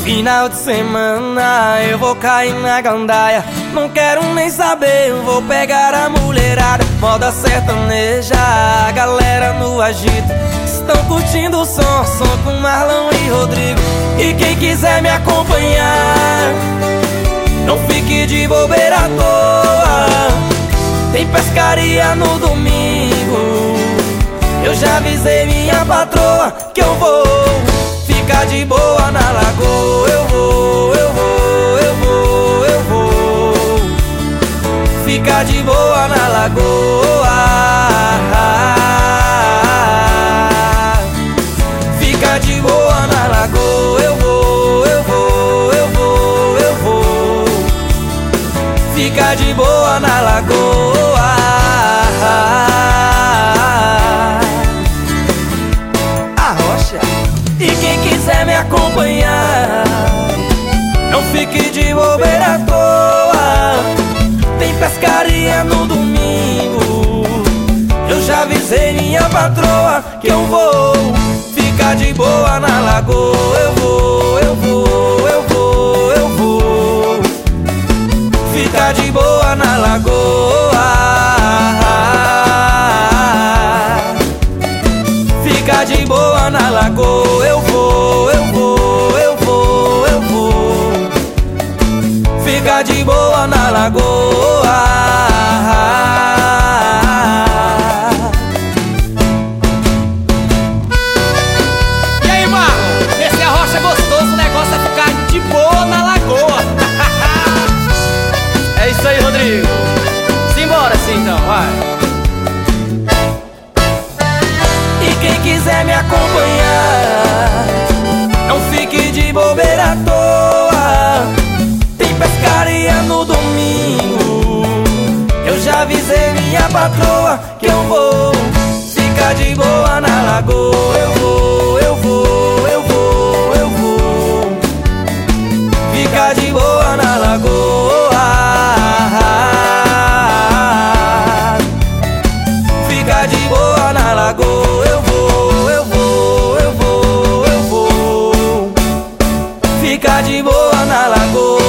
Final de semana eu vou cair na gandaia. Não quero nem saber, eu vou pegar a mulherada. Moda sertaneja, a galera no agito. Estão curtindo o som com Marlon e Rodrigo. E quem quiser me acompanhar, não fique de bobeira à toa. Tem pescaria no domingo. Eu já avisei minha patroa que eu vou ficar de boa na lagoa. Eu vou ficar de boa na lagoa. Fica de boa na lagoa. Eu vou ficar de boa na lagoa. Arrocha. E quem quiser me acompanhar, não fique de bobeira à toa. Tem pescaria no domingo. Eu já avisei minha patroa que eu vou ficar de boa na lagoa. Eu vou ficar de boa na lagoa. Ficar de boa na lagoa. Eu vou ficar de boa na lagoa. E aí, Marlon? Esse arrocha é gostoso, o negócio é ficar de boa na lagoa. É isso aí, Rodrigo. Simbora assim então, vai. E quem quiser me acompanhar, não fique de bobeira à toa. Tem pescaria no domingo. Eu já avisei minha patroa que eu vou ficar de boa na lagoa. Eu vou ficar de boa na lagoa. Ficar de boa na lagoa. Eu vou ficar de boa na lagoa.